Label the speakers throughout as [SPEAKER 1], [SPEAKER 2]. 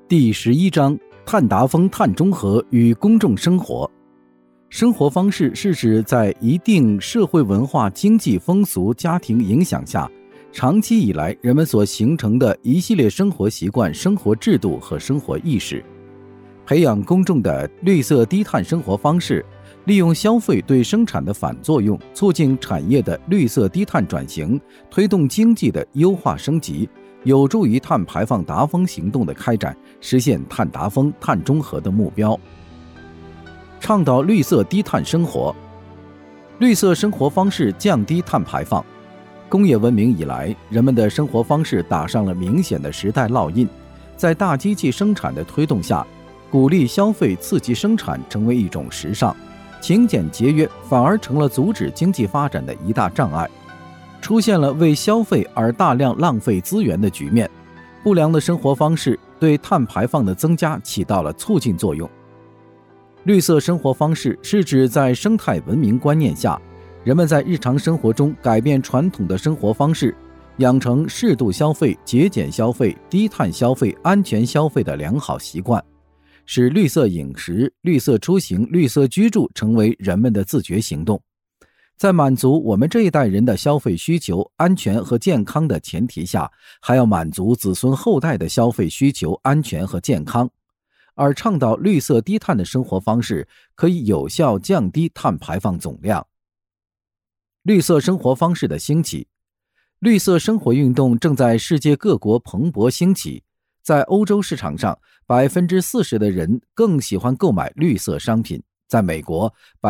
[SPEAKER 1] 第11章：碳达峰碳中和与公众生活。生活方式是指在一定社会文化经济风俗家庭影响下，长期以来人们所形成的一系列生活习惯、生活制度和生活意识。培养公众的绿色低碳生活方式，利用消费对生产的反作用，促进产业的绿色低碳转型，推动经济的优化升级，有助于碳排放达峰行动的开展，实现碳达峰、碳中和的目标。倡导绿色低碳生活。绿色生活方式降低碳排放。工业文明以来，人们的生活方式打上了明显的时代烙印。在大机器生产的推动下，鼓励消费、刺激生产成为一种时尚，勤俭节约反而成了阻止经济发展的一大障碍。出现了为消费而大量浪费资源的局面，不良的生活方式对碳排放的增加起到了促进作用。绿色生活方式是指在生态文明观念下，人们在日常生活中改变传统的生活方式，养成适度消费、节俭消费、低碳消费、安全消费的良好习惯，使绿色饮食、绿色出行、绿色居住成为人们的自觉行动。在满足我们这一代人的消费需求、安全和健康的前提下，还要满足子孙后代的消费需求、安全和健康。而倡导绿色低碳的生活方式，可以有效降低碳排放总量。绿色生活方式的兴起。绿色生活运动正在世界各国蓬勃兴起。在欧洲市场上，40%的人更喜欢购买绿色商品。在美国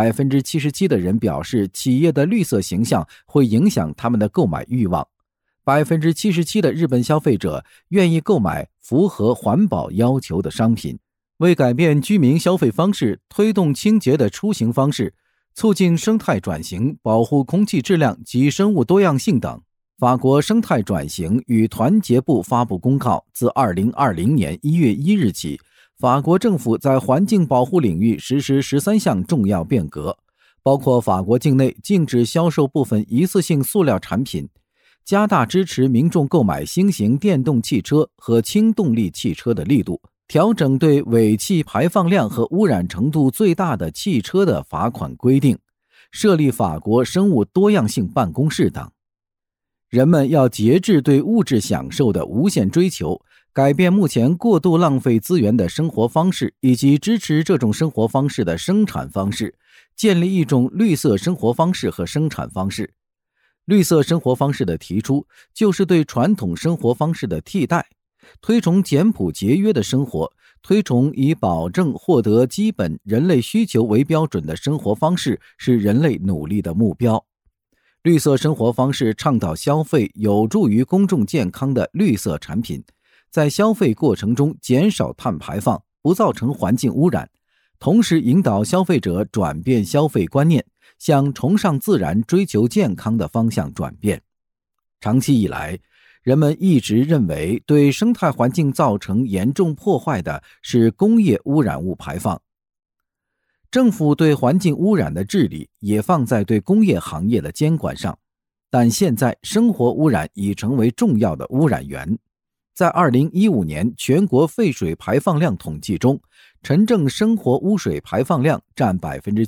[SPEAKER 1] ，77%的人表示企业的绿色形象会影响他们的购买欲望。77%的日本消费者愿意购买符合环保要求的商品。为改变居民消费方式，推动清洁的出行方式，促进生态转型，保护空气质量及生物多样性等，法国生态转型与团结部发布公告，自2020年1月1日起，法国政府在环境保护领域实施13项重要变革，包括法国境内禁止销售部分一次性塑料产品，加大支持民众购买新型电动汽车和轻动力汽车的力度，调整对尾气排放量和污染程度最大的汽车的罚款规定，设立法国生物多样性办公室等。人们要节制对物质享受的无限追求，改变目前过度浪费资源的生活方式，以及支持这种生活方式的生产方式，建立一种绿色生活方式和生产方式。绿色生活方式的提出，就是对传统生活方式的替代，推崇简朴节约的生活，推崇以保证获得基本人类需求为标准的生活方式，是人类努力的目标。绿色生活方式倡导消费有助于公众健康的绿色产品，在消费过程中减少碳排放，不造成环境污染，同时引导消费者转变消费观念，向崇尚自然、追求健康的方向转变。长期以来，人们一直认为对生态环境造成严重破坏的是工业污染物排放。政府对环境污染的治理也放在对工业行业的监管上，但现在生活污染已成为重要的污染源。在2015年全国废水排放量统计中，城镇生活污水排放量占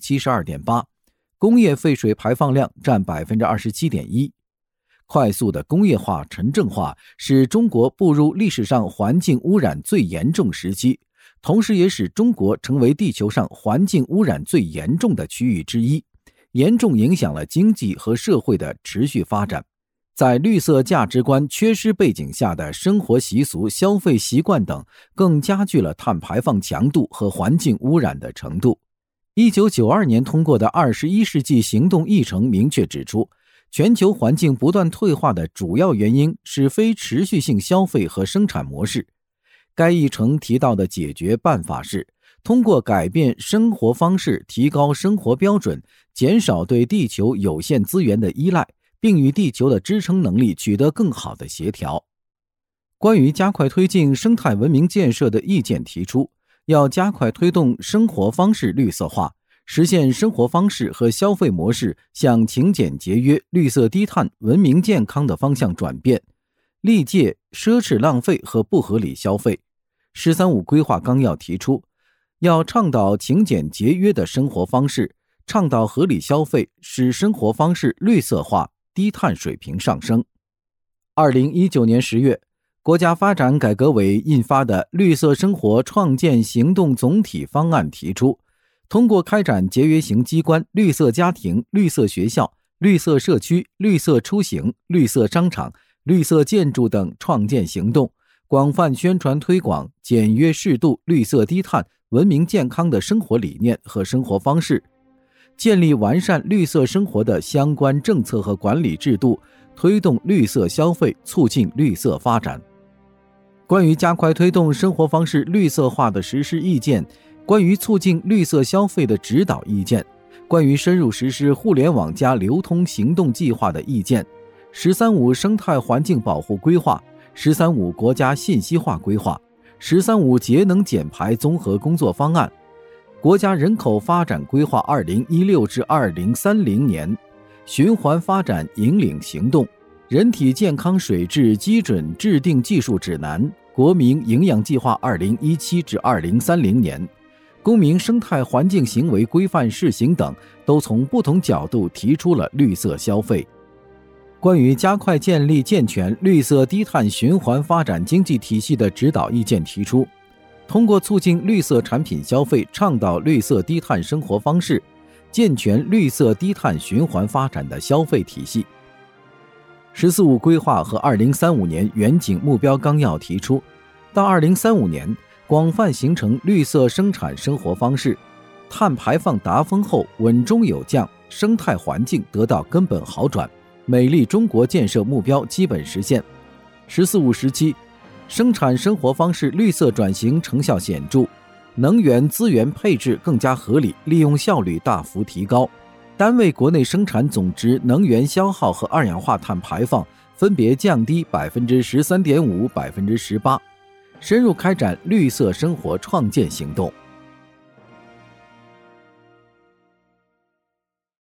[SPEAKER 1] 72.8%， 工业废水排放量占 27.1%。快速的工业化、城镇化使中国步入历史上环境污染最严重时期，同时也使中国成为地球上环境污染最严重的区域之一，严重影响了经济和社会的持续发展。在绿色价值观缺失背景下的生活习俗、消费习惯等，更加剧了碳排放强度和环境污染的程度。1992年通过的21世纪行动议程明确指出，全球环境不断退化的主要原因是非持续性消费和生产模式。该议程提到的解决办法是，通过改变生活方式，提高生活标准，减少对地球有限资源的依赖，并与地球的支撑能力取得更好的协调。关于加快推进生态文明建设的意见提出，要加快推动生活方式绿色化，实现生活方式和消费模式向勤俭节约、绿色低碳、文明健康的方向转变，力戒奢侈浪费和不合理消费， “十三五”规划纲要提出，要倡导勤俭节约的生活方式，倡导合理消费，使生活方式绿色化、低碳水平上升。2019年10月，国家发展改革委印发的《绿色生活创建行动总体方案》提出，通过开展节约型机关、绿色家庭、绿色学校、绿色社区、绿色出行、绿色商场、绿色建筑等创建行动，广泛宣传推广简约适度、绿色低碳、文明健康的生活理念和生活方式，建立完善绿色生活的相关政策和管理制度，推动绿色消费，促进绿色发展。关于加快推动生活方式绿色化的实施意见，关于促进绿色消费的指导意见，关于深入实施互联网+流通行动计划的意见，“13五”生态环境保护规划、“13五”国家信息化规划、“13五”节能减排综合工作方案、国家人口发展规划2016至2030年、循环发展引领行动、人体健康水质基准制定技术指南、国民营养计划2017至2030年、公民生态环境行为规范试行等，都从不同角度提出了绿色消费。关于加快建立健全绿色低碳循环发展经济体系的指导意见提出，通过促进绿色产品消费，倡导绿色低碳生活方式，健全绿色低碳循环发展的消费体系。“14五”规划和2035年远景目标纲要提出，到2035年广泛形成绿色生产生活方式，碳排放达峰后稳中有降，生态环境得到根本好转，美丽中国建设目标基本实现。“14五”时期，生产生活方式绿色转型成效显著，能源资源配置更加合理，利用效率大幅提高，单位国内生产总值能源消耗和二氧化碳排放分别降低 13.5%、18%， 深入开展绿色生活创建行动。